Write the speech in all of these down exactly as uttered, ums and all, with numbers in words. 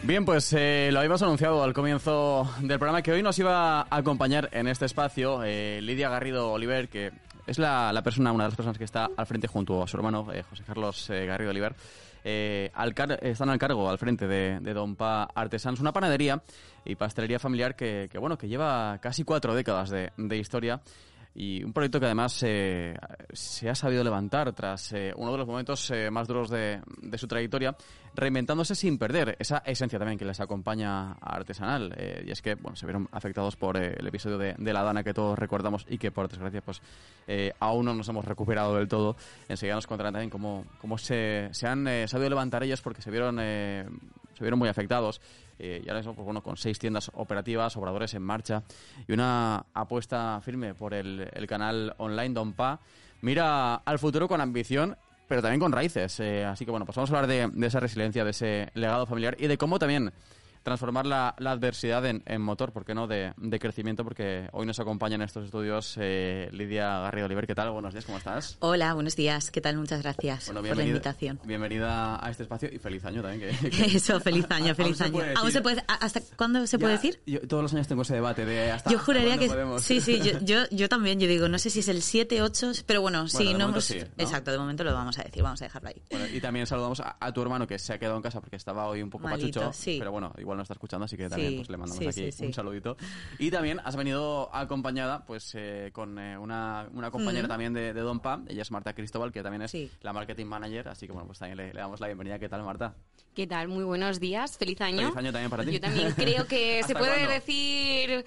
Bien, pues eh, lo habíamos anunciado al comienzo del programa que hoy nos iba a acompañar en este espacio eh, Lidia Garrido Oliver, que es la, la persona, una de las personas que está al frente junto a su hermano eh, José Carlos eh, Garrido Oliver. Eh, al car- están al cargo, al frente de, de Donpa Artesans, una panadería y pastelería familiar que, que bueno, que lleva casi cuatro décadas de, de historia. Y un proyecto que además eh, se ha sabido levantar tras eh, uno de los momentos eh, más duros de, de su trayectoria, reinventándose sin perder esa esencia también que les acompaña artesanal. Eh, y es que bueno, se vieron afectados por eh, el episodio de, de la Dana que todos recordamos y que por desgracia pues eh, aún no nos hemos recuperado del todo. Enseguida nos contarán también cómo, cómo se, se han eh, sabido levantar ellos porque se vieron, eh, se vieron muy afectados. Eh, y ahora mismo, pues bueno, con seis tiendas operativas, obradores en marcha y una apuesta firme por el, el canal online Donpa. Mira al futuro con ambición, pero también con raíces. Eh, así que bueno, pues vamos a hablar de, de esa resiliencia, de ese legado familiar y de cómo también transformar la, la adversidad en, en motor, ¿por qué no?, de, de crecimiento, porque hoy nos acompaña en estos estudios eh, Lidia Garrido Oliver. ¿Qué tal? Buenos días, ¿cómo estás? Hola, buenos días. ¿Qué tal? Muchas gracias bueno, por la invitación. Bienvenida a este espacio y feliz año también. Que, que Eso, feliz año, feliz año. ¿Aún se puede, ¿hasta cuándo se ya, puede decir? Yo, todos los años tengo ese debate de hasta Yo juraría hasta que podemos. sí, sí, yo, yo, yo también, yo digo, no sé si es el siete, ocho, pero bueno, bueno sí, no hemos... sí, ¿no? Exacto, de momento lo vamos a decir, vamos a dejarlo ahí. Bueno, y también saludamos a, a tu hermano que se ha quedado en casa porque estaba hoy un poco Malito, pachucho, sí. pero bueno, igual no está escuchando, así que también Sí, pues le mandamos sí, aquí sí, sí. un saludito. Y también has venido acompañada pues eh, con eh, una, una compañera mm. también de, de Donpa, ella es Marta Cristóbal, que también es sí. la marketing manager, así que bueno, pues también le, le damos la bienvenida. ¿Qué tal, Marta? ¿Qué tal? Muy buenos días, feliz año. Feliz año también para ti. Yo también creo que se puede ¿cuándo? decir...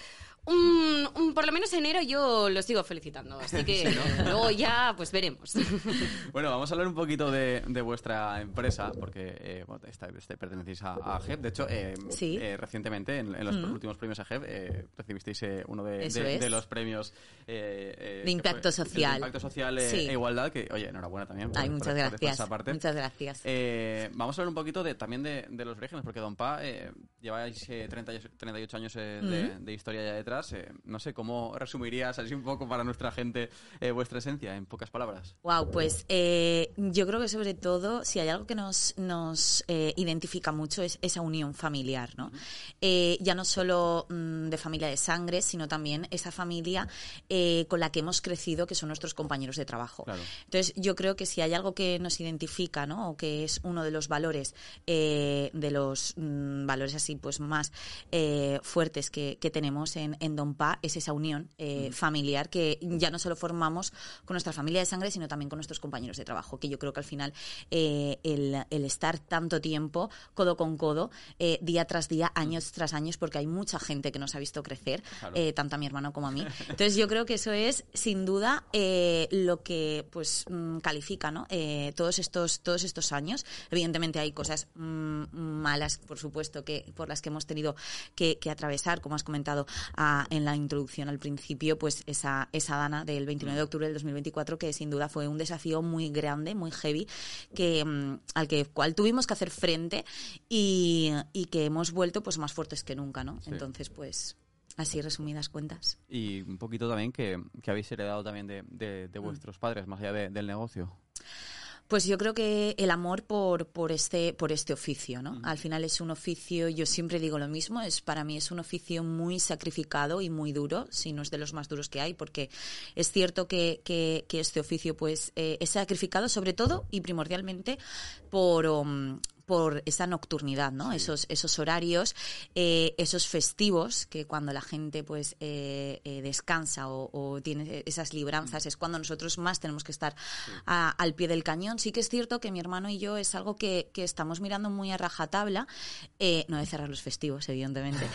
Un, un, por lo menos enero yo lo sigo felicitando, así que sí, ¿no? Luego ya pues veremos. Bueno, vamos a hablar un poquito de, de vuestra empresa, porque eh, bueno, esta, este, pertenecéis a, a G E P. De hecho, eh, sí. eh, recientemente, en, en los mm. últimos premios a G E P, eh, recibisteis eh, uno de, de, de los premios eh, eh, de impacto fue, social. De impacto social eh, sí. e igualdad, que, oye, enhorabuena también. Ay, por, muchas por, gracias. por esa parte. Muchas gracias. Eh, vamos a hablar un poquito de, también de, de los orígenes, porque Donpa eh, lleváis eh, treinta, treinta y ocho años eh, mm. de, de historia ya detrás. Eh, no sé, ¿cómo resumirías así un poco para nuestra gente eh, vuestra esencia, en pocas palabras? Wow, pues eh, yo creo que sobre todo, si hay algo que nos, nos eh, identifica mucho es esa unión familiar, ¿no? Uh-huh. Eh, ya no solo mmm, de familia de sangre, sino también esa familia eh, con la que hemos crecido, que son nuestros compañeros de trabajo. Claro. Entonces, yo creo que si hay algo que nos identifica, ¿no?, o que es uno de los valores, eh, de los mmm, valores así pues más eh, fuertes que, que tenemos en, en Donpa, es esa unión eh, mm. familiar que ya no solo formamos con nuestra familia de sangre, sino también con nuestros compañeros de trabajo, que yo creo que al final eh, el, el estar tanto tiempo codo con codo, eh, día tras día, años mm. tras años, porque hay mucha gente que nos ha visto crecer, claro. eh, tanto a mi hermano como a mí. Entonces yo creo que eso es sin duda eh, lo que pues mm, califica, ¿no?, eh, todos estos todos estos años. Evidentemente hay cosas mm, malas, por supuesto, que por las que hemos tenido que, que atravesar, como has comentado a, en la introducción al principio, pues esa, esa Dana del veintinueve de octubre del dos mil veinticuatro, que sin duda fue un desafío muy grande, muy heavy, que um, al que cual tuvimos que hacer frente y, y que hemos vuelto pues más fuertes que nunca, ¿no? Sí. Entonces, pues así resumidas cuentas. Y un poquito también que, que habéis heredado también de, de, de vuestros mm. padres, más allá de, del negocio. Pues yo creo que el amor por por este por este oficio, ¿no? Uh-huh. Al final es un oficio, yo siempre digo lo mismo, es para mí es un oficio muy sacrificado y muy duro, si no es de los más duros que hay, porque es cierto que que, que este oficio pues eh, es sacrificado sobre todo y primordialmente por um, por esa nocturnidad, ¿no? Sí. Esos esos horarios, eh, esos festivos que cuando la gente pues eh, eh, descansa o, o tiene esas libranzas sí. es cuando nosotros más tenemos que estar sí. a, al pie del cañón. Sí que es cierto que mi hermano y yo es algo que, que estamos mirando muy a rajatabla, eh, no de cerrar los festivos, evidentemente,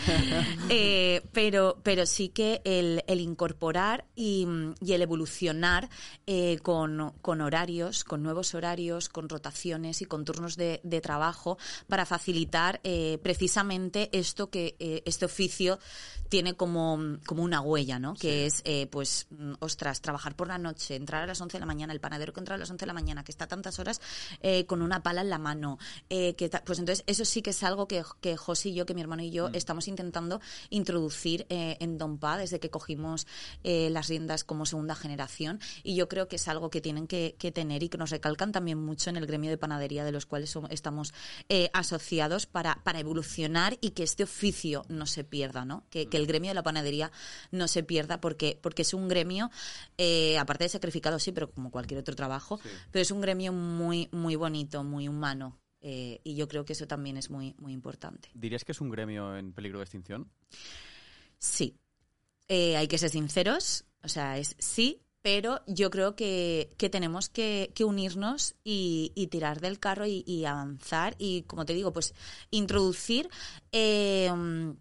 eh, pero pero sí que el, el incorporar y, y el evolucionar eh, con, con horarios, con nuevos horarios, con rotaciones y con turnos de, de trabajo para facilitar eh, precisamente esto que eh, este oficio tiene como, como una huella, ¿no? Que sí. es, eh, pues, ostras, trabajar por la noche, entrar a las once de la mañana, el panadero que entra a las once de la mañana, que está tantas horas eh, con una pala en la mano. Eh, que ta- pues entonces eso sí que es algo que, que José y yo, que mi hermano y yo, mm. estamos intentando introducir eh, en Donpa desde que cogimos eh, las riendas como segunda generación, y yo creo que es algo que tienen que, que tener y que nos recalcan también mucho en el gremio de panadería, de los cuales somos, estamos estamos eh, asociados para, para evolucionar y que este oficio no se pierda, ¿no? Que, que el gremio de la panadería no se pierda porque, porque es un gremio, eh, aparte de sacrificado, sí, pero como cualquier otro trabajo, sí. pero es un gremio muy, muy bonito, muy humano. Eh, y yo creo que eso también es muy, muy importante. ¿Dirías que es un gremio en peligro de extinción? Sí. Eh, hay que ser sinceros, o sea, es sí, pero yo creo que, que tenemos que, que unirnos y, y tirar del carro y, y avanzar y, como te digo, pues introducir eh,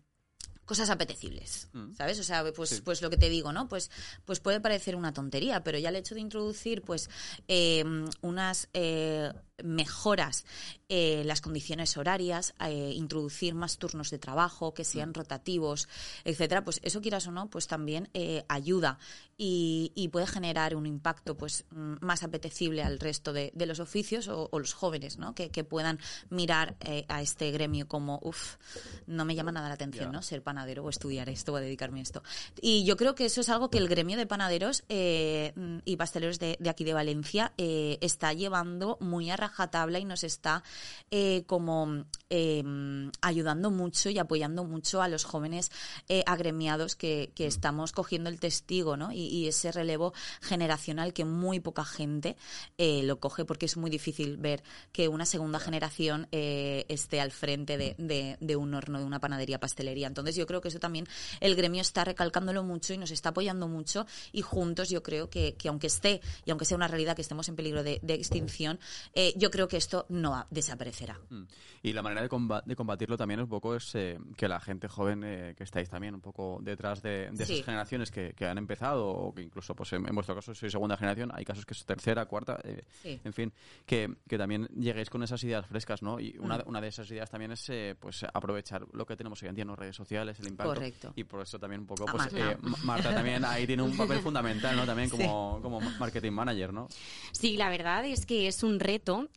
cosas apetecibles, mm. ¿sabes? O sea, pues, sí. pues lo que te digo, ¿no? Pues, pues puede parecer una tontería, pero ya el hecho de introducir pues eh, unas eh, mejoras eh, las condiciones horarias, eh, introducir más turnos de trabajo que sean mm. rotativos, etcétera, pues eso, quieras o no, pues también eh, ayuda y, y puede generar un impacto pues más apetecible al resto de, de los oficios o, o los jóvenes, ¿no? Que, que puedan mirar eh, a este gremio como, uff, no me llama nada la atención, yeah. ¿no? Ser panadero o estudiar esto o a dedicarme a esto. Y yo creo que eso es algo que el gremio de panaderos eh, y pasteleros de, de aquí de Valencia eh, está llevando muy a rajatabla y nos está eh, como eh, ayudando mucho y apoyando mucho a los jóvenes eh, agremiados que, que estamos cogiendo el testigo, ¿no? Y, y ese relevo generacional que muy poca gente eh, lo coge, porque es muy difícil ver que una segunda generación eh, esté al frente de, de, de un horno, de una panadería, pastelería. Entonces yo creo que eso también el gremio está recalcándolo mucho y nos está apoyando mucho, y juntos yo creo que, que aunque esté y aunque sea una realidad que estemos en peligro de, de extinción, eh, yo creo que esto no desaparecerá. Mm. Y la manera de, combat- de combatirlo también un poco es eh, que la gente joven eh, que estáis también un poco detrás de, de sí. esas generaciones que, que han empezado, o que incluso pues en, en vuestro caso sois segunda generación, hay casos que es tercera, cuarta, eh, sí. en fin, que, que también lleguéis con esas ideas frescas, ¿no? Y una, mm. una de esas ideas también es eh, pues aprovechar lo que tenemos hoy en día en las redes sociales, el impacto. Correcto. Y por eso también un poco, pues eh, Marta también ahí tiene un papel fundamental, ¿no? También como, sí. como marketing manager, ¿no? Sí, la verdad es que es un reto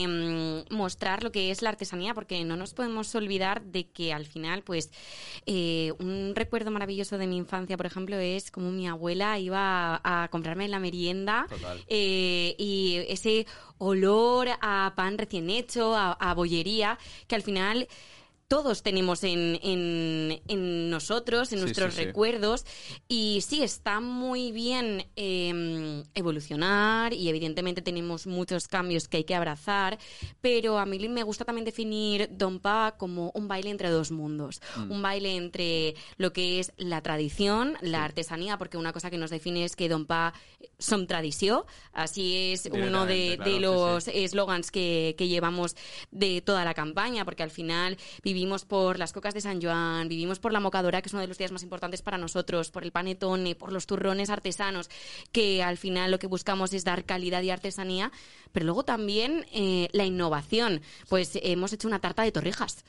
eh, mostrar lo que es la artesanía, porque no nos podemos olvidar de que al final, pues, eh, un recuerdo maravilloso de mi infancia, por ejemplo, es como mi abuela iba a, a comprarme la merienda eh, y ese olor a pan recién hecho, a, a bollería, que al final todos tenemos en, en, en nosotros, en sí, nuestros sí, recuerdos. Sí. Y sí, está muy bien eh, evolucionar y evidentemente tenemos muchos cambios que hay que abrazar, pero a mí me gusta también definir Dompa como un baile entre dos mundos. Mm. Un baile entre lo que es la tradición, la sí. artesanía, porque una cosa que nos define es que Dompa som tradició, así es uno de, claro, de los eslogans sí, sí. que, que llevamos de toda la campaña, porque al final vivimos Vivimos por las cocas de San Joan, vivimos por la mocadora, que es uno de los días más importantes para nosotros, por el panetone, por los turrones artesanos, que al final lo que buscamos es dar calidad y artesanía, pero luego también eh, la innovación. Pues eh, hemos hecho una tarta de torrijas,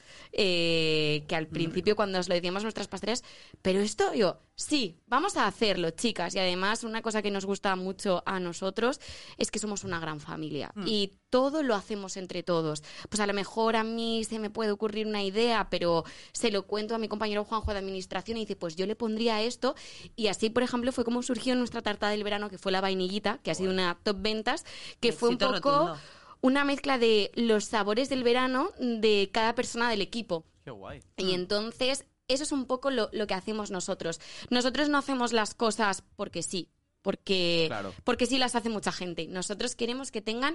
eh, que al principio cuando os lo decíamos a nuestras pasteleras, pero esto yo, sí, vamos a hacerlo, chicas. Y además una cosa que nos gusta mucho a nosotros es que somos una gran familia mm. y todo lo hacemos entre todos. Pues a lo mejor a mí se me puede ocurrir una idea, pero se lo cuento a mi compañero Juanjo de administración y dice, pues yo le pondría esto. Y así, por ejemplo, fue como surgió nuestra tarta del verano, que fue la vainillita, que ha sido una top ventas, que Éxito fue un poco rotundo. Una mezcla de los sabores del verano de cada persona del equipo. Qué guay. Y entonces, eso es un poco lo, lo que hacemos nosotros. Nosotros no hacemos las cosas porque sí, porque, claro. porque sí las hace mucha gente. Nosotros queremos que tengan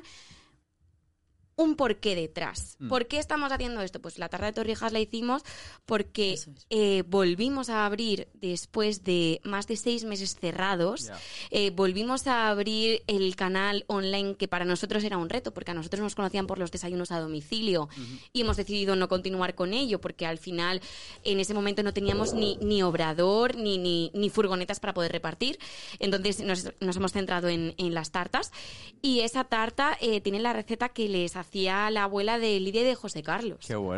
un porqué detrás. Mm. ¿Por qué estamos haciendo esto? Pues la tarta de torrijas la hicimos porque es. eh, volvimos a abrir después de más de seis meses cerrados. Yeah. Eh, volvimos a abrir el canal online, que para nosotros era un reto, porque a nosotros nos conocían por los desayunos a domicilio uh-huh. y hemos decidido no continuar con ello, porque al final en ese momento no teníamos ni, ni obrador ni, ni, ni furgonetas para poder repartir. Entonces nos, nos hemos centrado en, en las tartas, y esa tarta eh, tiene la receta que les hace hacía la abuela de Lidia y de José Carlos. Qué bueno.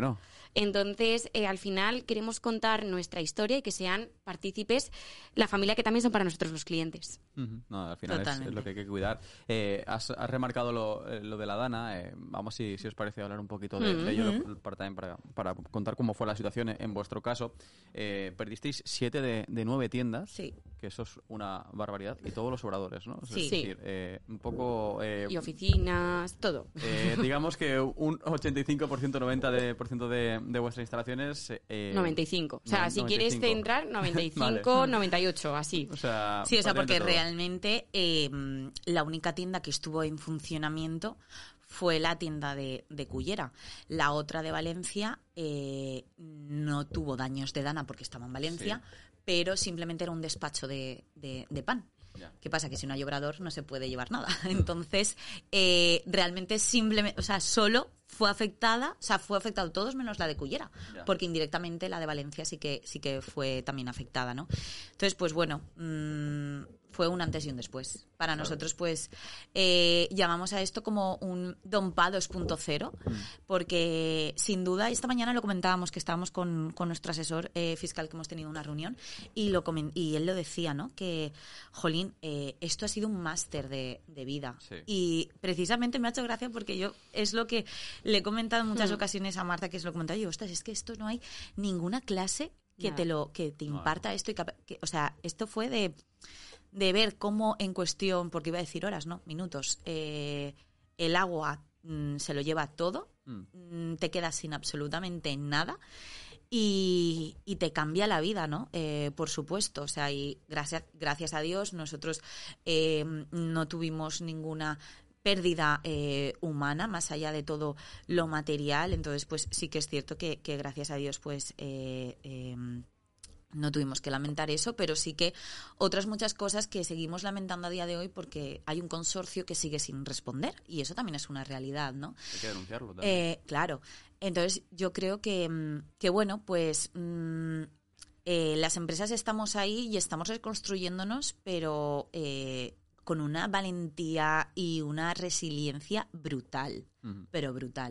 Entonces, eh, al final queremos contar nuestra historia y que sean partícipes la familia que también son para nosotros los clientes. Uh-huh. No, al final es, es lo que hay que cuidar. Eh, has, has remarcado lo, lo de la Dana. Eh, vamos, si, si os parece, hablar un poquito de, uh-huh. de ello para, también para, para contar cómo fue la situación en vuestro caso. Eh, perdisteis siete de, de nueve tiendas, sí. que eso es una barbaridad, y todos los obradores, ¿no? Sí. Es decir, eh, un poco... Eh, y oficinas, todo. Eh, digamos que un ochenta y cinco por ciento, noventa por ciento de, de vuestras instalaciones... Eh, noventa y cinco. O sea, no, si noventa y cinco. Quieres entrar, noventa y cinco, vale. noventa y ocho, así. O sea, sí, o sea, porque realmente eh, la única tienda que estuvo en funcionamiento fue la tienda de, de Cullera. La otra de Valencia eh, no tuvo daños de Dana porque estaba en Valencia, sí. pero simplemente era un despacho de, de, de pan. Yeah. ¿Qué pasa? Que si no hay obrador no se puede llevar nada. Entonces, eh, realmente simplemente, o sea, solo fue afectada, o sea, fue afectado todos menos la de Cullera, yeah. porque indirectamente la de Valencia sí que sí que fue también afectada, ¿no? Entonces, pues bueno, mmm, fue un antes y un después. Para claro. nosotros, pues, eh, llamamos a esto como un Dompa dos punto cero, mm. porque sin duda, esta mañana lo comentábamos, que estábamos con, con nuestro asesor eh, fiscal, que hemos tenido una reunión, y lo coment- y él lo decía, ¿no? Que, jolín, eh, esto ha sido un máster de, de vida. Sí. Y precisamente me ha hecho gracia porque yo, es lo que le he comentado en muchas mm. ocasiones a Marta, que es lo que he comentado yo, ostras, es que esto no hay ninguna clase que no. te lo que te imparta no. esto. Y que, que, o sea, esto fue de... de ver cómo en cuestión, porque iba a decir horas, no, minutos, eh, el agua mm, se lo lleva todo, mm. te quedas sin absolutamente nada y, y te cambia la vida, ¿no? Eh, por supuesto, o sea, y gracias, gracias a Dios nosotros eh, no tuvimos ninguna pérdida eh, humana más allá de todo lo material, entonces pues sí que es cierto que, que gracias a Dios pues eh, eh, no tuvimos que lamentar eso, pero sí que otras muchas cosas que seguimos lamentando a día de hoy porque hay un consorcio que sigue sin responder y eso también es una realidad, ¿no? Hay que denunciarlo también. Eh, claro. Entonces yo creo que, que bueno, pues mmm, eh, las empresas estamos ahí y estamos reconstruyéndonos, pero eh, con una valentía y una resiliencia brutal, uh-huh. pero brutal.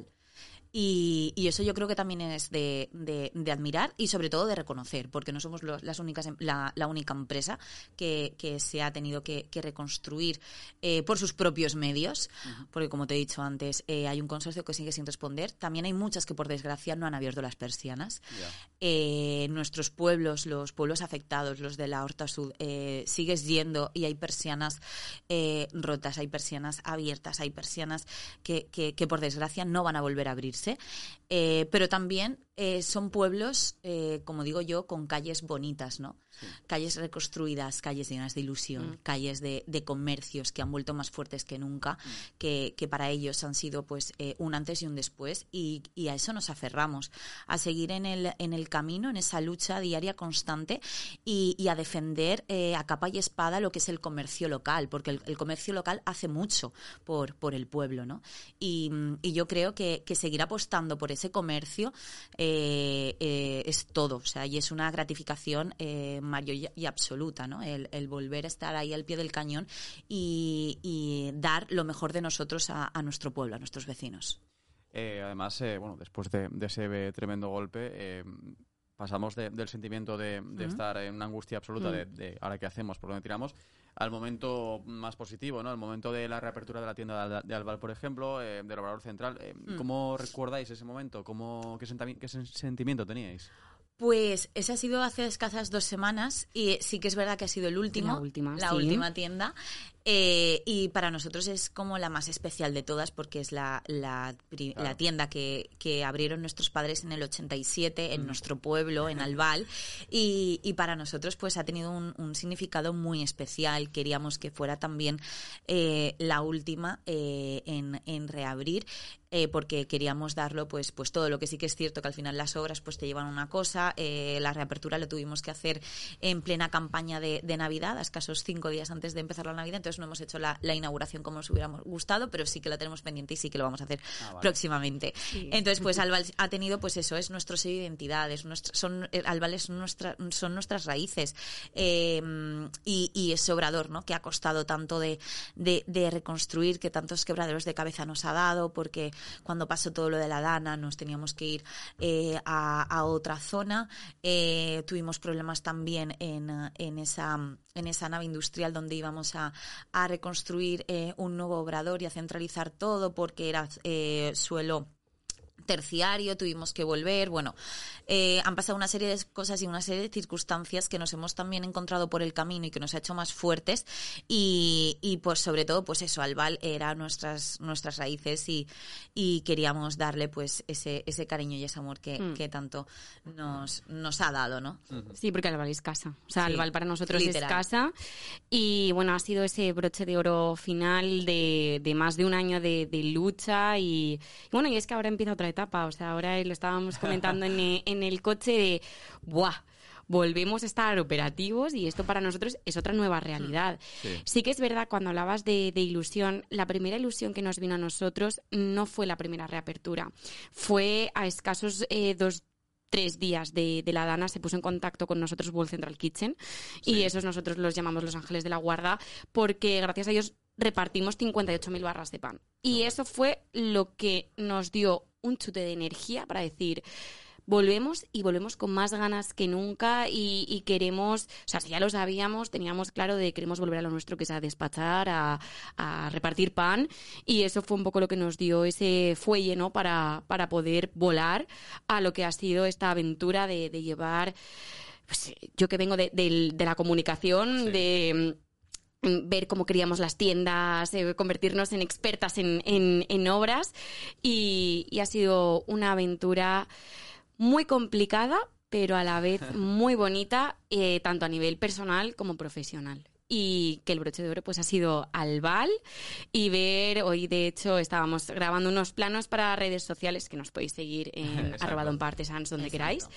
Y, y eso yo creo que también es de, de, de admirar y sobre todo de reconocer, porque no somos los, las únicas la, la única empresa que, que se ha tenido que, que reconstruir eh, por sus propios medios, uh-huh. porque como te he dicho antes, eh, hay un consorcio que sigue sin responder. También hay muchas que por desgracia no han abierto las persianas. Yeah. Eh, nuestros pueblos, los pueblos afectados, los de la Horta Sud, eh, sigues yendo y hay persianas eh, rotas, hay persianas abiertas, hay persianas que, que, que por desgracia no van a volver a abrirse. Eh, pero también eh, son pueblos, eh, como digo yo, con calles bonitas, ¿no? Sí. Calles reconstruidas, calles llenas de ilusión, mm. calles de, de comercios que han vuelto más fuertes que nunca, mm. que, que para ellos han sido pues eh, un antes y un después y, y a eso nos aferramos, a seguir en el, en el camino, en esa lucha diaria constante y, y a defender eh, a capa y espada lo que es el comercio local, porque el, el comercio local hace mucho por, por el pueblo, ¿no? Y, y yo creo que, que seguir apostando por ese comercio eh, eh, es todo, o sea, y es una gratificación eh, Mario y, y absoluta, ¿no? El, el volver a estar ahí al pie del cañón y, y dar lo mejor de nosotros a, a nuestro pueblo, a nuestros vecinos. Eh, además, eh, bueno, después de, de ese tremendo golpe, eh, pasamos de, del sentimiento de, de uh-huh. estar en una angustia absoluta uh-huh. de, de ahora qué hacemos, por dónde tiramos, al momento más positivo, ¿no? El momento de la reapertura de la tienda de Albal, por ejemplo, eh, del Obrador Central. Eh, uh-huh. ¿Cómo recordáis ese momento? ¿Cómo, qué, sentami- qué sentimiento teníais? Pues ese ha sido hace escasas dos semanas y sí que es verdad que ha sido el último, la última, la sí. última tienda. Eh, y para nosotros es como la más especial de todas porque es la, la, claro. la tienda que, que abrieron nuestros padres en el ochenta y siete en mm. nuestro pueblo, en Albal, y, y para nosotros pues ha tenido un, un significado muy especial. Queríamos que fuera también eh, la última eh, en, en reabrir. Eh, porque queríamos darlo pues pues todo, lo que sí que es cierto que al final las obras pues te llevan una cosa, eh, la reapertura lo tuvimos que hacer en plena campaña de, de Navidad, a escasos cinco días antes de empezar la Navidad, entonces no hemos hecho la, la inauguración como nos hubiéramos gustado, pero sí que la tenemos pendiente y sí que lo vamos a hacer ah, vale. próximamente. Sí. Entonces pues Albal ha tenido pues eso, es nuestro sello de identidad, es nuestro, son, Albal es nuestra, son nuestras raíces eh, y, y ese obrador, ¿no? Que ha costado tanto de, de, de reconstruir, que tantos quebraderos de cabeza nos ha dado, porque cuando pasó todo lo de la Dana, nos teníamos que ir eh, a, a otra zona. Eh, tuvimos problemas también en, en, esa, en esa nave industrial donde íbamos a, a reconstruir eh, un nuevo obrador y a centralizar todo porque era eh, suelo terciario, tuvimos que volver, bueno, eh, han pasado una serie de cosas y una serie de circunstancias que nos hemos también encontrado por el camino y que nos ha hecho más fuertes y, y pues sobre todo pues eso, Albal era nuestras nuestras raíces y, y queríamos darle pues ese ese cariño y ese amor que, mm. que tanto nos, nos ha dado, ¿no? Sí, porque Albal es casa, o sea, sí, Albal para nosotros literal. Es casa y bueno, ha sido ese broche de oro final de, de más de un año de, de lucha y, y bueno, y es que ahora empieza otra etapa, o sea, ahora lo estábamos comentando en, en el coche de ¡buah! Volvemos a estar operativos y esto para nosotros es otra nueva realidad. Sí, sí que es verdad, cuando hablabas de, de ilusión, la primera ilusión que nos vino a nosotros no fue la primera reapertura, fue a escasos eh, dos tres días de, de la Dana se puso en contacto con nosotros World Central Kitchen sí. y esos nosotros los llamamos los ángeles de la guarda porque gracias a ellos repartimos cincuenta y ocho mil barras de pan. Y eso fue lo que nos dio un chute de energía para decir, volvemos y volvemos con más ganas que nunca y, y queremos, o sea, si ya lo sabíamos, teníamos claro de queremos volver a lo nuestro, que es a despachar, a, a repartir pan, y eso fue un poco lo que nos dio ese fuelle, ¿no?, para, para poder volar a lo que ha sido esta aventura de, de llevar, pues, yo que vengo de, de, de la comunicación, sí. de ver cómo queríamos las tiendas, eh, convertirnos en expertas en, en, en obras y, y ha sido una aventura muy complicada, pero a la vez muy bonita, eh, tanto a nivel personal como profesional. Y que el broche de oro pues ha sido Albal y ver, hoy de hecho estábamos grabando unos planos para redes sociales que nos podéis seguir en arroba donpa artesans donde Exacto. queráis,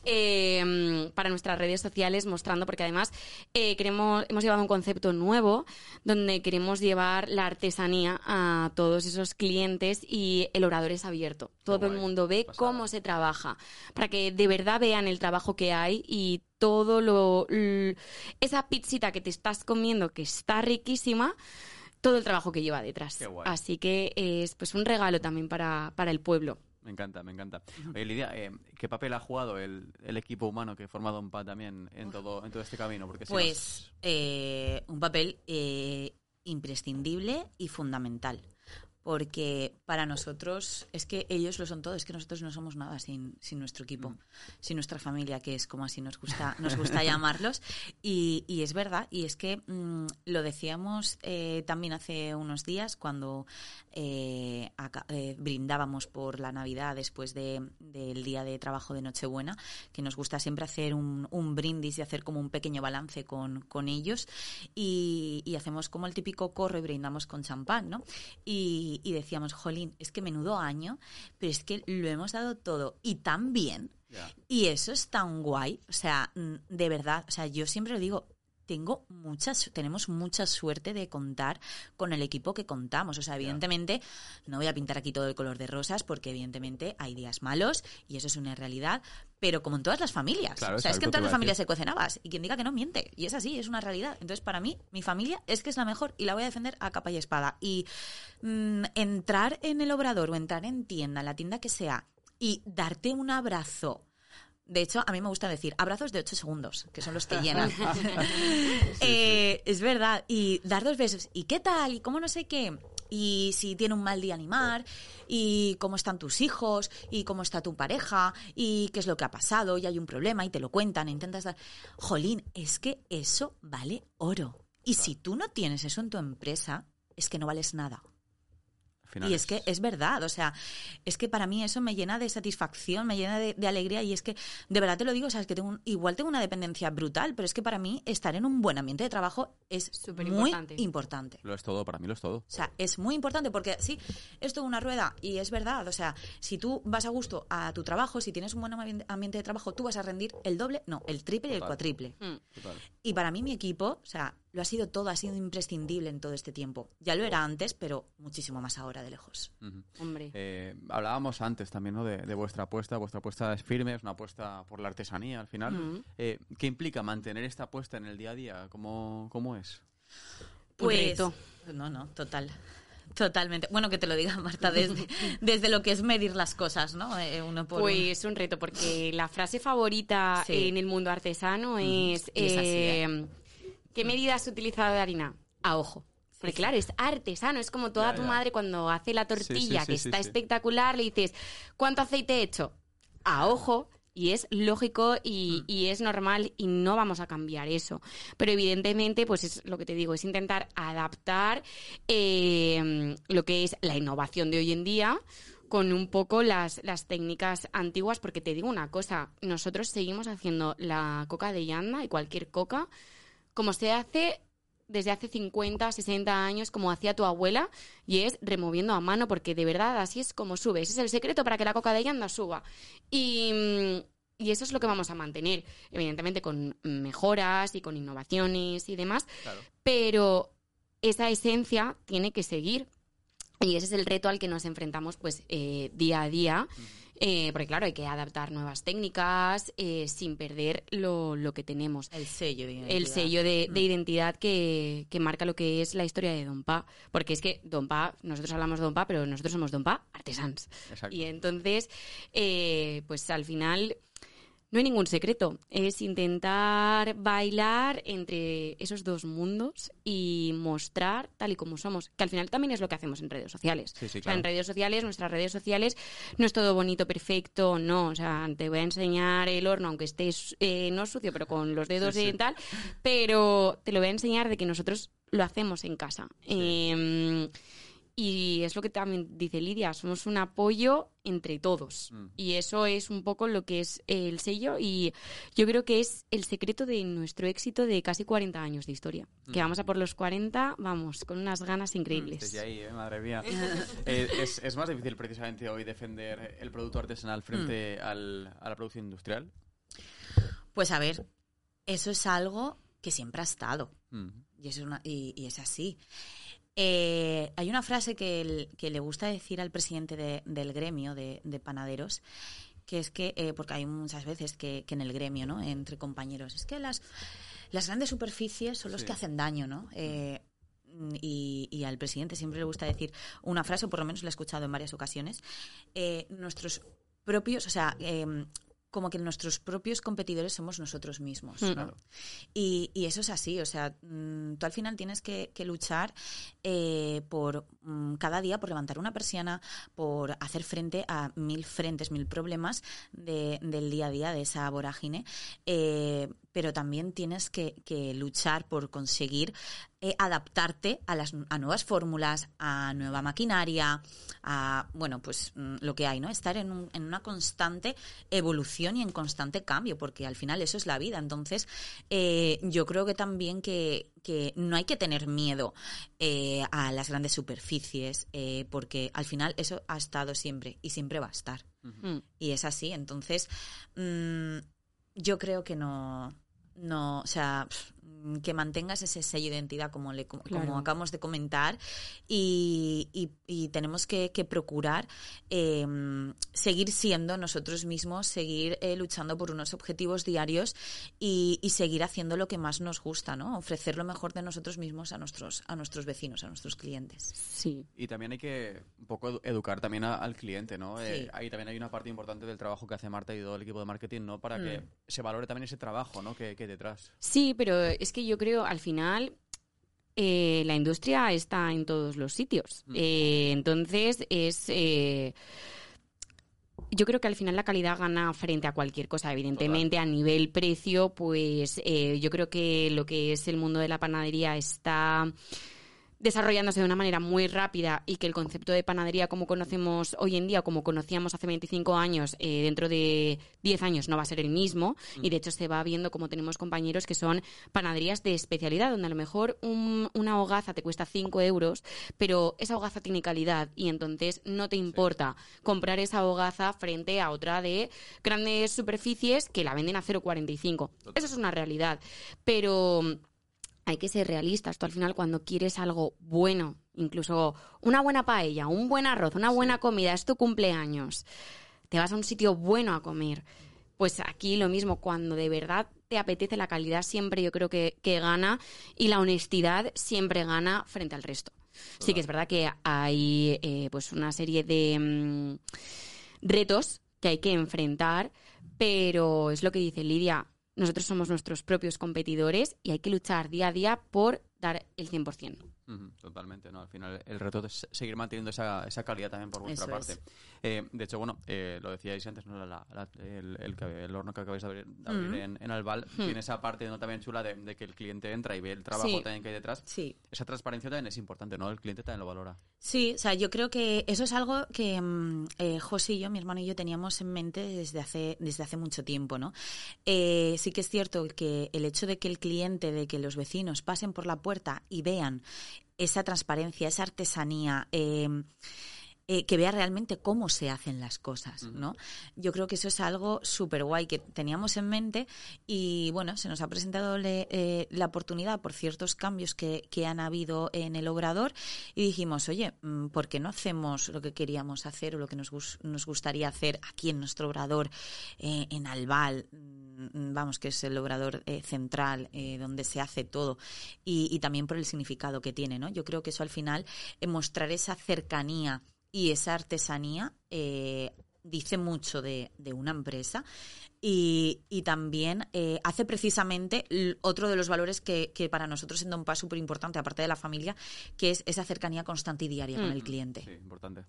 eh, para nuestras redes sociales mostrando, porque además eh, queremos, hemos llevado un concepto nuevo donde queremos llevar la artesanía a todos esos clientes y el obrador es abierto, todo el mundo ve Pasada. Cómo se trabaja, para que de verdad vean el trabajo que hay y todo lo, l- esa pizzita que te estás comiendo que está riquísima, todo el trabajo que lleva detrás. Así que es pues un regalo también para, para el pueblo. Me encanta, me encanta. Oye, Lidia, eh, ¿qué papel ha jugado el, el equipo humano que forma Donpa también en todo, en todo este camino? Porque si pues nos... eh, un papel eh, imprescindible y fundamental. Porque para nosotros es que ellos lo son todo, es que nosotros no somos nada sin, sin nuestro equipo, mm. sin nuestra familia, que es como así nos gusta nos gusta llamarlos. Y, y es verdad, y es que mmm, lo decíamos eh, también hace unos días cuando eh, acá, eh, brindábamos por la Navidad después de, del día de trabajo de Nochebuena, que nos gusta siempre hacer un, un brindis y hacer como un pequeño balance con, con ellos. Y, y hacemos como el típico corro y brindamos con champán, ¿no? Y Y decíamos, jolín, es que menudo año, pero es que lo hemos dado todo y tan bien. Yeah. Y eso es tan guay. O sea, de verdad, o sea, yo siempre lo digo, tengo muchas, tenemos mucha suerte de contar con el equipo que contamos. O sea, evidentemente, yeah. no voy a pintar aquí todo el color de rosas porque evidentemente hay días malos y eso es una realidad, pero como en todas las familias. Claro, o sea, es que en todas las familias se cuecen habas y quien diga que no miente. Y es así, es una realidad. Entonces, para mí, mi familia es que es la mejor y la voy a defender a capa y espada. Y mmm, entrar en el obrador o entrar en tienda, en la tienda que sea, y darte un abrazo. De hecho, a mí me gusta decir abrazos de ocho segundos, que son los que llenan. sí, eh, sí. Es verdad. Y dar dos besos. ¿Y qué tal? ¿Y cómo no sé qué? Y si tiene un mal día animar, y cómo están tus hijos, y cómo está tu pareja, y qué es lo que ha pasado, y hay un problema, y te lo cuentan, e intentas dar... Jolín, es que eso vale oro. Y claro. si tú no tienes eso en tu empresa, es que no vales nada. Y es que es verdad, o sea, es que para mí eso me llena de satisfacción, me llena de, de alegría y es que, de verdad te lo digo, o sea, es que tengo un, igual tengo una dependencia brutal, pero es que para mí estar en un buen ambiente de trabajo es muy importante. Lo es todo, para mí lo es todo. O sea, es muy importante porque sí, es toda una rueda y es verdad, o sea, si tú vas a gusto a tu trabajo, si tienes un buen ambiente de trabajo, tú vas a rendir el doble, no, el triple Total. Y el cuatriple. Mm. Y para mí mi equipo, o sea, lo ha sido todo, ha sido imprescindible en todo este tiempo. Ya lo era antes, pero muchísimo más ahora de lejos. Uh-huh. Hombre. Eh, hablábamos antes también, ¿no?, de, de vuestra apuesta. Vuestra apuesta es firme, es una apuesta por la artesanía al final. Uh-huh. Eh, ¿Qué implica mantener esta apuesta en el día a día? ¿Cómo, cómo es? Pues, no, no, total. Totalmente. Bueno, que te lo diga Marta, desde, desde lo que es medir las cosas, ¿no? Eh, uno por pues un reto, porque la frase favorita sí. en el mundo artesano uh-huh. es, es así, ¿eh? eh, ¿qué medida has utilizado de harina? A ojo. Porque claro, es artesano, es como toda ya, tu ya. madre cuando hace la tortilla, sí, sí, que sí, está sí, espectacular, sí. le dices, ¿cuánto aceite he hecho? A ojo, y es lógico y, mm. y es normal y no vamos a cambiar eso. Pero evidentemente, pues es lo que te digo, es intentar adaptar eh, lo que es la innovación de hoy en día con un poco las, las técnicas antiguas, porque te digo una cosa, nosotros seguimos haciendo la coca de llanda y cualquier coca como se hace desde hace cincuenta, sesenta años, como hacía tu abuela, y es removiendo a mano, porque de verdad así es como sube. Ese es el secreto para que la coca de llanda suba. Y, y eso es lo que vamos a mantener, evidentemente con mejoras y con innovaciones y demás, claro. Pero esa esencia tiene que seguir. Y ese es el reto al que nos enfrentamos pues eh, día a día, eh, porque claro, hay que adaptar nuevas técnicas eh, sin perder lo, lo que tenemos. El sello de identidad. El sello de, de identidad que, que marca lo que es la historia de Don Pa. Porque es que Don Pa, nosotros hablamos de Don Pa, pero nosotros somos Don Pa artesans. Exacto. Y entonces, eh, pues al final no hay ningún secreto. Es intentar bailar entre esos dos mundos y mostrar tal y como somos. Que al final también es lo que hacemos en redes sociales. Sí, sí, claro. O sea, en redes sociales, nuestras redes sociales, no es todo bonito, perfecto, no. O sea, te voy a enseñar el horno, aunque estés eh, no sucio, pero con los dedos sí, y sí. tal. Pero te lo voy a enseñar de que nosotros lo hacemos en casa. Sí. Eh, Y es lo que también dice Lidia, somos un apoyo entre todos. Mm. Y eso es un poco lo que es el sello y yo creo que es el secreto de nuestro éxito de casi cuarenta años de historia. Mm. Que vamos a por los cuarenta, vamos, con unas ganas increíbles. Desde ahí, ¿eh? Madre mía. eh, es, ¿Es más difícil precisamente hoy defender el producto artesanal frente mm. al, a la producción industrial? Pues a ver, eso es algo que siempre ha estado. Mm. Y, eso es una, y, y es así. Eh, hay una frase que, el, que le gusta decir al presidente de, del gremio de, de panaderos, que es que, eh, porque hay muchas veces que, que en el gremio, ¿no? Entre compañeros, es que las, las grandes superficies son los sí. que hacen daño, ¿no? Eh, y, y al presidente siempre le gusta decir una frase, o por lo menos la he escuchado en varias ocasiones, eh, nuestros propios, o sea... Eh, como que nuestros propios competidores somos nosotros mismos, ¿no? Claro. Y, y eso es así, o sea, mmm, tú al final tienes que, que luchar eh, por mmm, cada día por levantar una persiana, por hacer frente a mil frentes, mil problemas de, del día a día, de esa vorágine, eh, pero también tienes que, que luchar por conseguir eh, adaptarte a las a nuevas fórmulas, a nueva maquinaria, a, bueno, pues mmm, lo que hay, ¿no? Estar en, un, en una constante evolución y en constante cambio, porque al final eso es la vida. Entonces, eh, yo creo que también que, que no hay que tener miedo eh, a las grandes superficies, eh, porque al final eso ha estado siempre y siempre va a estar. Uh-huh. Y es así. Entonces, mmm, yo creo que no... No, o sea, que mantengas ese sello de identidad como le como claro. acabamos de comentar y, y, y tenemos que, que procurar eh, seguir siendo nosotros mismos, seguir eh, luchando por unos objetivos diarios y, y seguir haciendo lo que más nos gusta, ¿no? Ofrecer lo mejor de nosotros mismos a nuestros a nuestros vecinos, a nuestros clientes. Sí. Y también hay que un poco educar también a, al cliente, ¿no? Sí. Eh, ahí también hay una parte importante del trabajo que hace Marta y todo el equipo de marketing, ¿no? Para mm. que se valore también ese trabajo, ¿no? Que, que detrás. Sí, pero es que yo creo, al final, eh, la industria está en todos los sitios. Mm. Eh, entonces, es... Eh, yo creo que al final la calidad gana frente a cualquier cosa. Evidentemente, total. A nivel precio, pues eh, yo creo que lo que es el mundo de la panadería está... desarrollándose de una manera muy rápida y que el concepto de panadería como conocemos hoy en día, como conocíamos hace veinticinco años, eh, dentro de diez años no va a ser el mismo mm. y de hecho se va viendo como tenemos compañeros que son panaderías de especialidad, donde a lo mejor un, una hogaza te cuesta cinco euros, pero esa hogaza tiene calidad y entonces no te importa sí. comprar esa hogaza frente a otra de grandes superficies que la venden a cero coma cuarenta y cinco. Eso es una realidad, pero... hay que ser realistas. Tú al final cuando quieres algo bueno, incluso una buena paella, un buen arroz, una buena sí. comida, es tu cumpleaños, te vas a un sitio bueno a comer. Pues aquí lo mismo, cuando de verdad te apetece, la calidad siempre yo creo que, que gana y la honestidad siempre gana frente al resto. Sí que es verdad que hay eh, pues una serie de mm, retos que hay que enfrentar, pero es lo que dice Lidia, nosotros somos nuestros propios competidores y hay que luchar día a día por dar el cien por ciento. Uh-huh, totalmente, ¿no? Al final el reto es seguir manteniendo esa, esa calidad también por vuestra Eso parte. es. Eh, de hecho, bueno, eh, lo decíais antes, ¿no? La, la, el, el, el horno que acabáis de abrir, de abrir Uh-huh. en, en Albal Uh-huh. tiene esa parte, ¿no? También chula de, de que el cliente entra y ve el trabajo Sí. también que hay detrás. Sí. Esa transparencia también es importante, ¿no? El cliente también lo valora. Sí, o sea, yo creo que eso es algo que mm, eh, José y yo, mi hermano y yo, teníamos en mente desde hace, desde hace mucho tiempo, ¿no? Eh, sí que es cierto que el hecho de que el cliente, de que los vecinos pasen por la puerta y vean esa transparencia, esa artesanía, eh, eh, que vea realmente cómo se hacen las cosas, ¿no? Yo creo que eso es algo súper guay que teníamos en mente y, bueno, se nos ha presentado le, eh, la oportunidad por ciertos cambios que, que han habido en el obrador y dijimos, oye, ¿por qué no hacemos lo que queríamos hacer o lo que nos, gus- nos gustaría hacer aquí en nuestro obrador, eh, en Albal? Vamos, que es el obrador eh, central, eh, donde se hace todo y, y también por el significado que tiene, ¿no? Yo creo que eso al final, eh, mostrar esa cercanía y esa artesanía eh, dice mucho de, de una empresa y, y también eh, hace precisamente l- otro de los valores que, que para nosotros en Donpa es súper importante, aparte de la familia, que es esa cercanía constante y diaria mm. con el cliente. Sí, importante.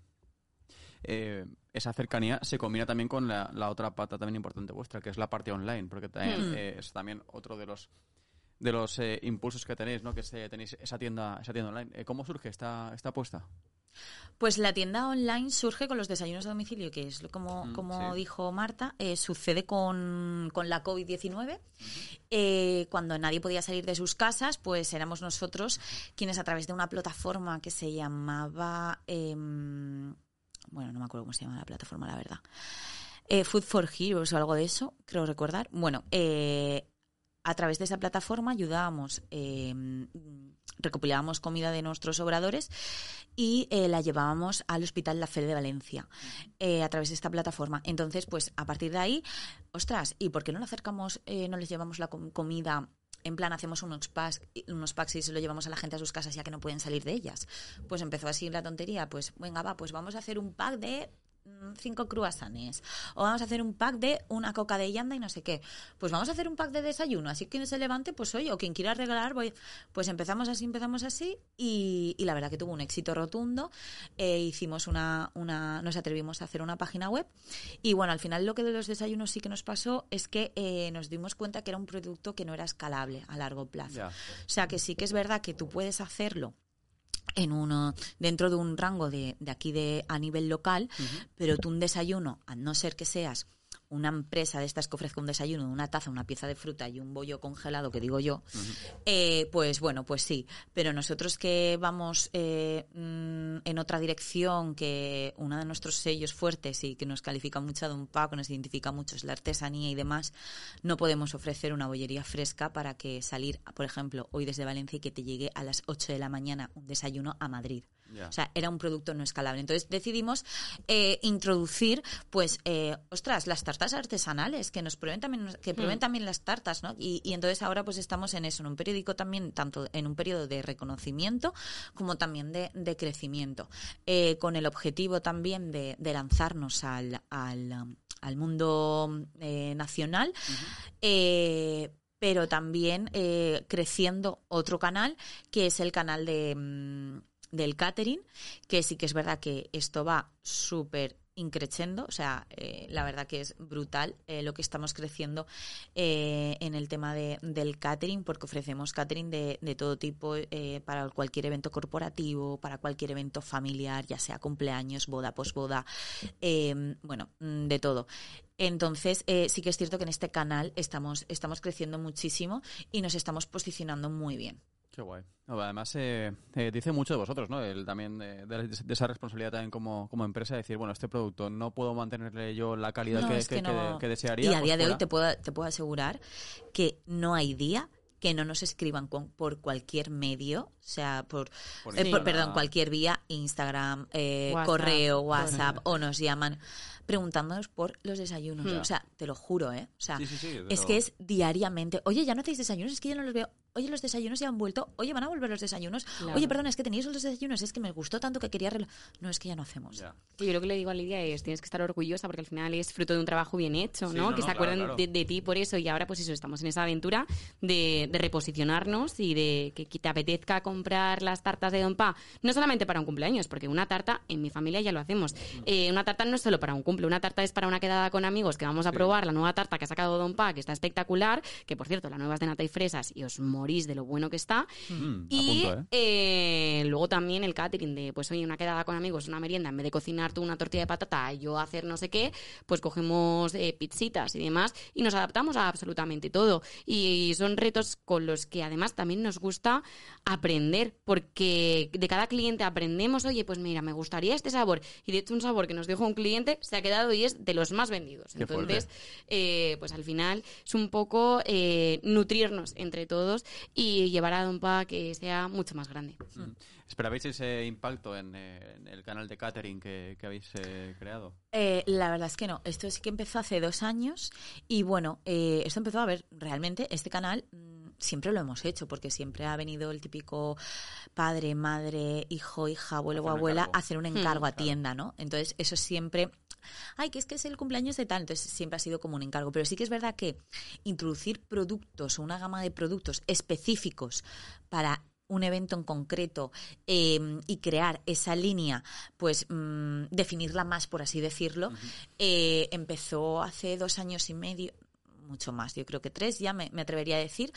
Eh, esa cercanía se combina también con la, la otra pata también importante vuestra, que es la parte online, porque también, mm. eh, es también otro de los de los eh, impulsos que tenéis, ¿no? Que se, tenéis esa tienda esa tienda online. Eh, ¿Cómo surge esta, esta apuesta? Pues la tienda online surge con los desayunos a domicilio, que es como, mm, como sí. dijo Marta, eh, sucede con, con la covid diecinueve. Uh-huh. Eh, cuando nadie podía salir de sus casas, pues éramos nosotros quienes a través de una plataforma que se llamaba... Eh, bueno, no me acuerdo cómo se llama la plataforma, la verdad. Eh, Food for Heroes o algo de eso, creo recordar. Bueno, eh, a través de esa plataforma ayudábamos, eh, recopilábamos comida de nuestros obradores y eh, la llevábamos al Hospital La Fe de Valencia eh, a través de esta plataforma. Entonces, pues a partir de ahí, ostras, ¿y por qué no lo acercamos, eh, no les llevamos la com- comida? En plan, hacemos unos packs, unos packs y se lo llevamos a la gente a sus casas ya que no pueden salir de ellas. Pues empezó así la tontería. Pues venga, va, pues vamos a hacer un pack de cinco cruasanes. O vamos a hacer un pack de una coca de llanda y no sé qué. Pues vamos a hacer un pack de desayuno. Así que quien se levante, pues oye, o quien quiera regalar, voy. Pues empezamos así, empezamos así. Y, y la verdad que tuvo un éxito rotundo. Eh, hicimos una, una, nos atrevimos a hacer una página web. Y bueno, al final lo que de los desayunos sí que nos pasó es que eh, nos dimos cuenta que era un producto que no era escalable a largo plazo. Yeah. O sea que sí que es verdad que tú puedes hacerlo en uno dentro de un rango de, de aquí de a nivel local, uh-huh. pero tú un desayuno, a no ser que seas una empresa de estas que ofrezca un desayuno de una taza, una pieza de fruta y un bollo congelado, que digo yo, uh-huh. eh, pues bueno, pues sí. Pero nosotros que vamos eh, en otra dirección, que uno de nuestros sellos fuertes y que nos califica mucho a Donpa, que nos identifica mucho, es la artesanía y demás, no podemos ofrecer una bollería fresca para que salir, por ejemplo, hoy desde Valencia y que te llegue a las ocho de la mañana un desayuno a Madrid. Yeah. O sea, era un producto no escalable. Entonces decidimos eh, introducir, pues, eh, ostras, las tartas artesanales, que nos prueben también, que prueben mm. también las tartas, ¿no? Y, y entonces ahora pues estamos en eso, en un periódico también, tanto en un periodo de reconocimiento como también de, de crecimiento, eh, con el objetivo también de, de lanzarnos al, al, al mundo eh, nacional, uh-huh. eh, pero también eh, creciendo otro canal, que es el canal de... Mmm, del catering, que sí que es verdad que esto va súper increciendo, o sea, eh, la verdad que es brutal eh, lo que estamos creciendo eh, en el tema de, del catering, porque ofrecemos catering de, de todo tipo eh, para cualquier evento corporativo, para cualquier evento familiar, ya sea cumpleaños, boda, posboda, eh, bueno, de todo. Entonces, eh, sí que es cierto que en este canal estamos, estamos creciendo muchísimo y nos estamos posicionando muy bien. Qué guay. No, además, eh, eh, dice mucho de vosotros, ¿no? El, también eh, de, de esa responsabilidad también como, como empresa, de decir, bueno, este producto no puedo mantenerle yo la calidad no, que, es que, que, no. que, que desearía. Y a día pues de fuera. hoy te puedo, te puedo asegurar que no hay día que no nos escriban con, por cualquier medio, o sea, por, por, eh, por perdón, cualquier vía, Instagram, eh, WhatsApp, correo, WhatsApp, o nos llaman preguntándonos por los desayunos. Yeah. O sea, te lo juro, ¿eh? O sea, sí, sí, sí, es pero... que es diariamente. Oye, ya no hacéis desayunos, es que yo no los veo. oye, los desayunos ya han vuelto, oye, van a volver los desayunos, Claro. oye, perdón, es que teníais los desayunos, es que me gustó tanto que quería... Relo-". No, es que ya no hacemos. Ya. Yo lo que le digo a Lidia es, tienes que estar orgullosa porque al final es fruto de un trabajo bien hecho, Sí, ¿no? no, que no, se claro, acuerdan claro. De, de ti por eso y ahora pues eso, estamos en esa aventura de, de reposicionarnos y de que, que te apetezca comprar las tartas de Don Pa, no solamente para un cumpleaños, porque una tarta, en mi familia ya lo hacemos, eh, una tarta no es solo para un cumple, una tarta es para una quedada con amigos que vamos a Sí. probar la nueva tarta que ha sacado Don Pa, que está espectacular, que por cierto, la nueva es de nata y fresas y os morís de lo bueno que está. Mm, Y apunto, ¿eh? eh, luego también el catering de, pues oye, una quedada con amigos, una merienda, en vez de cocinar tú una tortilla de patata y yo hacer no sé qué, pues cogemos eh, pizzitas y demás y nos adaptamos a absolutamente todo. Y son retos con los que además también nos gusta aprender, porque de cada cliente aprendemos, oye, pues mira, me gustaría este sabor. Y de hecho un sabor que nos dijo un cliente se ha quedado y es de los más vendidos. Qué Entonces, fuerte. eh, pues al final es un poco eh, nutrirnos entre todos y llevar a Don Pa que sea mucho más grande. Mm. ¿Esperabais ese impacto en, eh, en el canal de catering que, que habéis eh, creado? Eh, la verdad es que no. Esto sí que empezó hace dos años y bueno, eh, esto empezó a ver realmente este canal mmm, siempre lo hemos hecho porque siempre ha venido el típico padre, madre, hijo, hija, abuelo o Hacer un abuela encargo. a hacer un encargo Hmm, a tienda, ¿no? Entonces eso siempre... Ay, que es que es el cumpleaños de tal, entonces siempre ha sido como un encargo. Pero sí que es verdad que introducir productos o una gama de productos específicos para un evento en concreto eh, y crear esa línea, pues mmm, definirla más, por así decirlo, uh-huh. eh, empezó hace dos años y medio, mucho más, yo creo que tres, ya me, me atrevería a decir,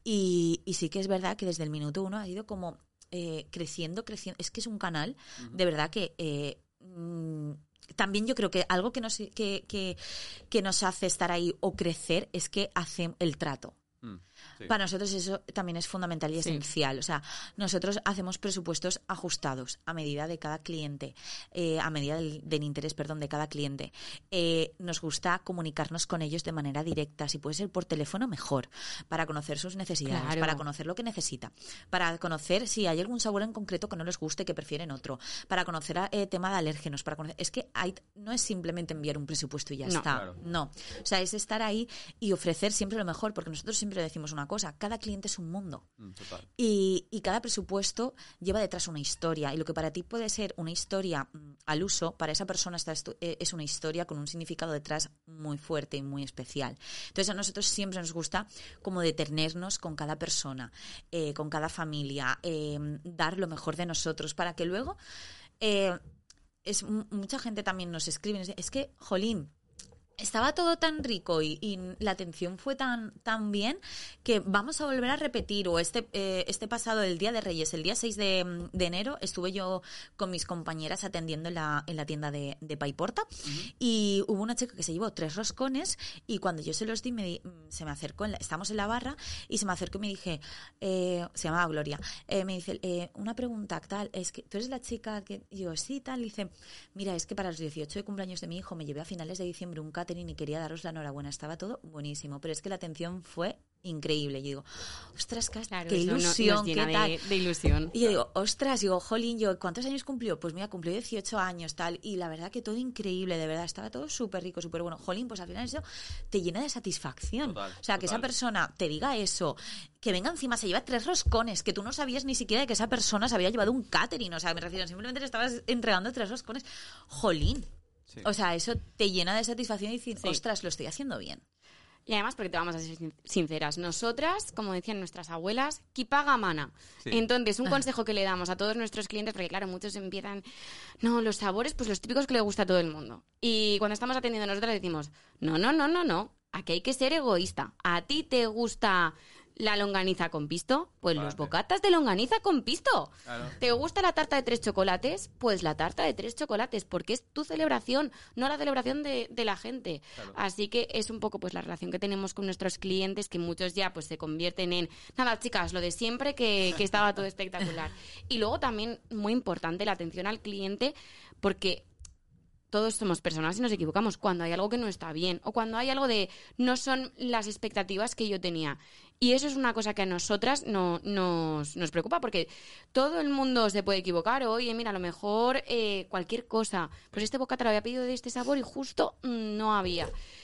y, y sí que es verdad que desde el minuto uno ha ido como eh, creciendo, creciendo. Es que es un canal, uh-huh. de verdad que... Eh, mmm, también yo creo que algo que nos, que, que, que nos hace estar ahí o crecer es que hace el trato. Mm, sí. Para nosotros eso también es fundamental y esencial. Sí. O sea, nosotros hacemos presupuestos ajustados a medida de cada cliente, eh, a medida del, del interés, perdón, de cada cliente. Eh, nos gusta comunicarnos con ellos de manera directa. Si puede ser por teléfono, mejor. Para conocer sus necesidades, claro. Para conocer lo que necesita. Para conocer si hay algún sabor en concreto que no les guste, que prefieren otro. Para conocer el eh, tema de alérgenos. Para conocer... Es que hay... no es simplemente enviar un presupuesto y ya no, está. Claro. No. O sea, es estar ahí y ofrecer siempre lo mejor, porque nosotros siempre decimos una cosa, cada cliente es un mundo. Mm, total. Y, y cada presupuesto lleva detrás una historia, y lo que para ti puede ser una historia mm, al uso, para esa persona está estu- es una historia con un significado detrás muy fuerte y muy especial. Entonces a nosotros siempre nos gusta como detenernos con cada persona, eh, con cada familia, eh, dar lo mejor de nosotros para que luego eh, es, m- mucha gente también nos escribe, nos dice, es que, jolín, estaba todo tan rico y, y la atención fue tan, tan bien que vamos a volver a repetir. O este, eh, este pasado, el Día de Reyes, el día seis de, de enero, estuve yo con mis compañeras atendiendo en la, en la tienda de, de Paiporta. Uh-huh. Y hubo una chica que se llevó tres roscones y cuando yo se los di, me di se me acercó, en la, estamos en la barra y se me acercó y me dije, eh, se llamaba Gloria, eh, me dice, eh, una pregunta, tal, es que tú eres la chica que y yo, sí, tal, y dice, mira, es que para los dieciocho de cumpleaños de mi hijo me llevé a finales de diciembre un catering y quería daros la enhorabuena, estaba todo buenísimo, pero es que la atención fue increíble. Y digo, ostras, claro, qué ilusión, nos llena qué tal. De, de ilusión. Y yo digo, ostras, digo, jolín, yo, ¿cuántos años cumplió? Pues mira, cumplió dieciocho años, tal, y la verdad que todo increíble, de verdad, estaba todo súper rico, súper bueno. Jolín, pues al final eso te llena de satisfacción. Total, o sea, total. que esa persona te diga eso, que venga encima, se lleva tres roscones, que tú no sabías ni siquiera de que esa persona se había llevado un catering, o sea, me refiero, simplemente le estabas entregando tres roscones. Jolín. Sí. O sea, eso te llena de satisfacción y decir, sí. ostras, lo estoy haciendo bien. Y además, porque te vamos a ser sinceras, nosotras, como decían nuestras abuelas, qui paga mana. Sí. Entonces, un consejo que le damos a todos nuestros clientes, porque claro, muchos empiezan, no, los sabores, pues los típicos que le gusta a todo el mundo. Y cuando estamos atendiendo nosotros le decimos, no, no, no, no, no, aquí hay que ser egoísta. ¿A ti te gusta la longaniza con pisto? Pues vale. Los bocatas de longaniza con pisto. Claro. ¿Te gusta la tarta de tres chocolates? Pues la tarta de tres chocolates, porque es tu celebración, no la celebración de, de la gente. Claro. Así que es un poco pues la relación que tenemos con nuestros clientes, que muchos ya pues se convierten en, nada, chicas, lo de siempre, que, que estaba todo espectacular. Y luego también, muy importante, la atención al cliente, porque todos somos personas y nos equivocamos cuando hay algo que no está bien o cuando hay algo de no son las expectativas que yo tenía. Y eso es una cosa que a nosotras no, nos, nos preocupa porque todo el mundo se puede equivocar. Oye, mira, a lo mejor eh, cualquier cosa. Pues este bocata lo había pedido de este sabor y justo mmm, no había.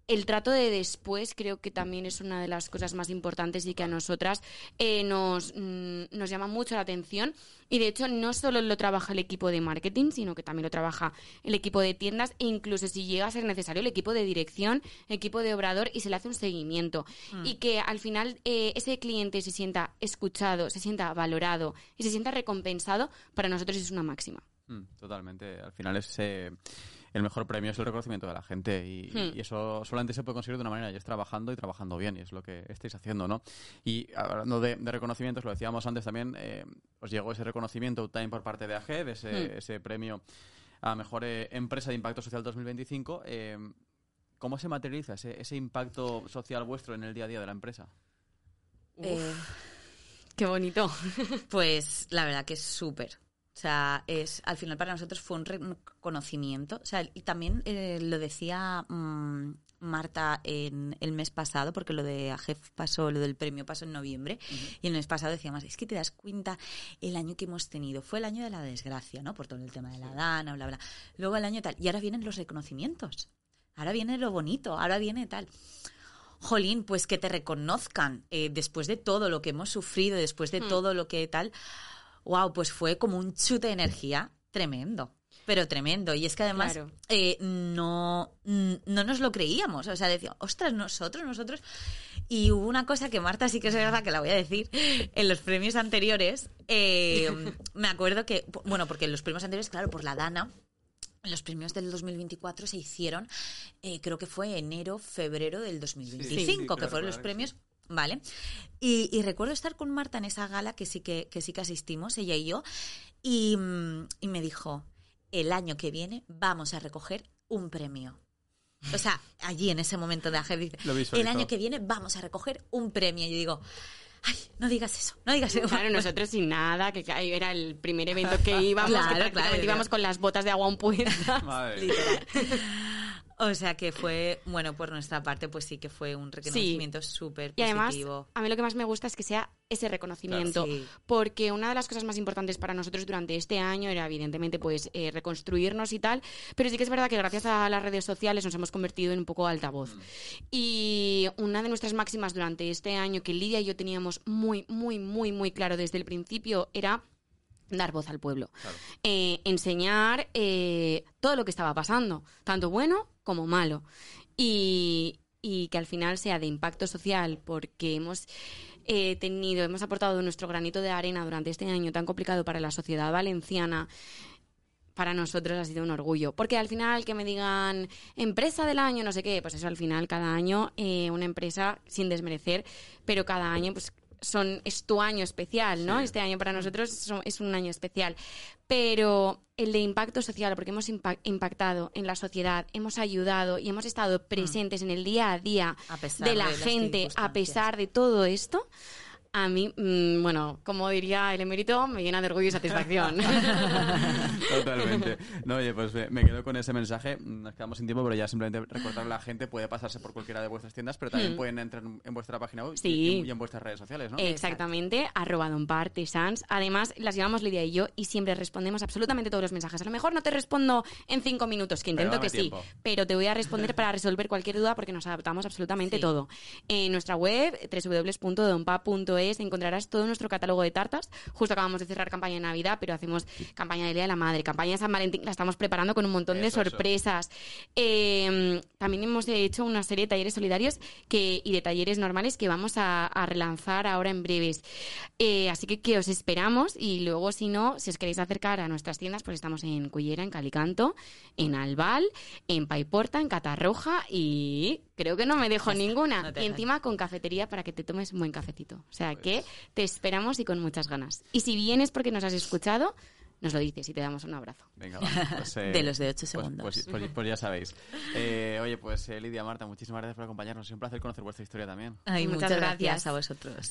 el trato de después creo que también es una de las cosas más importantes y que a nosotras eh, nos, mm, nos llama mucho la atención. Y de hecho no solo lo trabaja el equipo de marketing, sino que también lo trabaja el equipo de tiendas e incluso si llega a ser necesario el equipo de dirección, equipo de obrador y se le hace un seguimiento. Mm. Y que al final eh, ese cliente se sienta escuchado, se sienta valorado y se sienta recompensado, para nosotros es una máxima. Mm, totalmente. Al final es... Eh... El mejor premio es el reconocimiento de la gente y, hmm. y eso solamente se puede conseguir de una manera y es trabajando y trabajando bien y es lo que estáis haciendo, ¿no? Y hablando de, de reconocimientos, lo decíamos antes también, eh, os llegó ese reconocimiento también por parte de A G E D, ese, hmm. ese premio a Mejor eh, Empresa de Impacto Social dos mil veinticinco. Eh, ¿Cómo se materializa ese, ese impacto social vuestro en el día a día de la empresa? Eh, ¡Qué bonito! Pues la verdad que es súper. O sea, es, al final para nosotros fue un reconocimiento. O sea, y también eh, lo decía mmm, Marta en el mes pasado, porque lo de A G E F pasó, lo del premio pasó en noviembre, uh-huh. y en el mes pasado decíamos, es que te das cuenta el año que hemos tenido. Fue el año de la desgracia, ¿no? Por todo el tema de la Dana, bla, bla. Luego el año tal. Y ahora vienen los reconocimientos. Ahora viene lo bonito, ahora viene tal. Jolín, pues que te reconozcan eh, después de todo lo que hemos sufrido, después de uh-huh. todo lo que tal... Wow, pues fue como un chute de energía tremendo, pero tremendo. Y es que además claro. eh, no, no nos lo creíamos. O sea, decíamos, ostras, nosotros, nosotros... Y hubo una cosa que Marta sí que es verdad que la voy a decir. En los premios anteriores, eh, me acuerdo que... Bueno, porque en los premios anteriores, claro, por la Dana... En los premios del dos mil veinticuatro se hicieron, eh, creo que fue enero, febrero del dos mil veinticinco, sí, sí, que claro, fueron los premios... Vale, y, y recuerdo estar con Marta en esa gala que sí que, que sí que asistimos, ella y yo, y, y me dijo, el año que viene vamos a recoger un premio. O sea, allí en ese momento de A G E D, el año que viene vamos a recoger un premio. Y yo digo, ay, no digas eso, no digas eso. Claro, nosotros sin nada, que era el primer evento que íbamos, claro, que prácticamente claro, íbamos con las botas de agua puestas. Literal. O sea que fue, bueno, por nuestra parte, pues sí que fue un reconocimiento sí. súper positivo. Y además, a mí lo que más me gusta es que sea ese reconocimiento, claro, sí. porque una de las cosas más importantes para nosotros durante este año era, evidentemente, pues eh, reconstruirnos y tal, pero sí que es verdad que gracias a las redes sociales nos hemos convertido en un poco altavoz. Mm. Y una de nuestras máximas durante este año, que Lidia y yo teníamos muy, muy, muy, muy claro desde el principio, era... dar voz al pueblo, claro. eh, enseñar eh, todo lo que estaba pasando, tanto bueno como malo, y, y que al final sea de impacto social, porque hemos eh, tenido, hemos aportado nuestro granito de arena durante este año tan complicado para la sociedad valenciana. Para nosotros ha sido un orgullo, porque al final que me digan empresa del año, no sé qué, pues eso al final cada año eh, una empresa, sin desmerecer, pero cada año pues son es tu año especial, ¿no? Sí. Este año para nosotros son, es un año especial. Pero el de impacto social, porque hemos impact, impactado en la sociedad, hemos ayudado y hemos estado presentes mm. en el día a día a de la de gente, a pesar de todo esto, a mí, mmm, bueno, como diría el emérito, me llena de orgullo y satisfacción. Totalmente. No, oye, pues me quedo con ese mensaje. Nos quedamos sin tiempo, pero ya simplemente recordarle a la gente, puede pasarse por cualquiera de vuestras tiendas, pero también hmm. pueden entrar en vuestra página web sí. y, y en vuestras redes sociales, ¿no? Exactamente, arroba donpartesans. Además, las llevamos Lidia y yo y siempre respondemos absolutamente todos los mensajes. A lo mejor no te respondo en cinco minutos, que intento que tiempo. sí, pero te voy a responder para resolver cualquier duda porque nos adaptamos absolutamente sí. todo. En nuestra web, doble u doble u doble u punto donpa punto es, encontrarás todo nuestro catálogo de tartas. Justo acabamos de cerrar campaña de Navidad, pero hacemos campaña de Día de la Madre, campaña de San Valentín, la estamos preparando con un montón eso, de sorpresas. Eh, también hemos hecho una serie de talleres solidarios que, y de talleres normales que vamos a, a relanzar ahora en breves. Eh, así que que os esperamos y luego, si no, si os queréis acercar a nuestras tiendas, pues estamos en Cullera, en Calicanto, en Albal, en Paiporta, en Catarroja y creo que no me dejo ninguna. No y encima con cafetería para que te tomes un buen cafetito. O sea pues. que te esperamos y con muchas ganas. Y si vienes porque nos has escuchado, nos lo dices y te damos un abrazo. Venga, va. Pues, eh, de los de ocho segundos. Pues, pues, pues, pues ya sabéis. Eh, oye, pues eh, Lidia, Marta, muchísimas gracias por acompañarnos. Es un placer conocer vuestra historia también. Ay, muchas, muchas gracias. gracias a vosotros.